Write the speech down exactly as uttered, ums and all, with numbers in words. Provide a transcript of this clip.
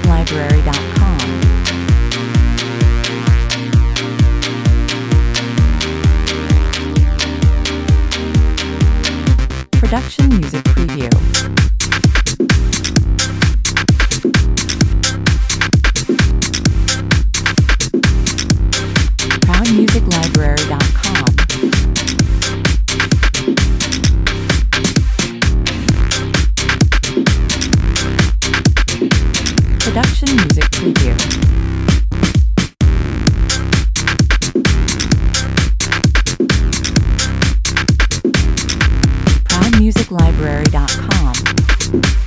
music library dot com. Production Music Preview. proud music library dot com. Production Music Preview. proud music library dot com.